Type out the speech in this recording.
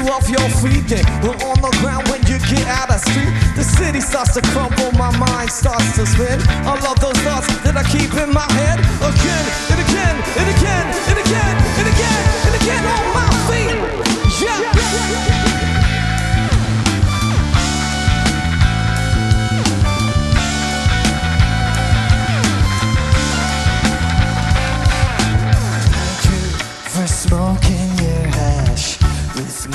you off your feet, then we're on the ground when you get out of street. The city starts to crumble, my mind starts to spin. I love those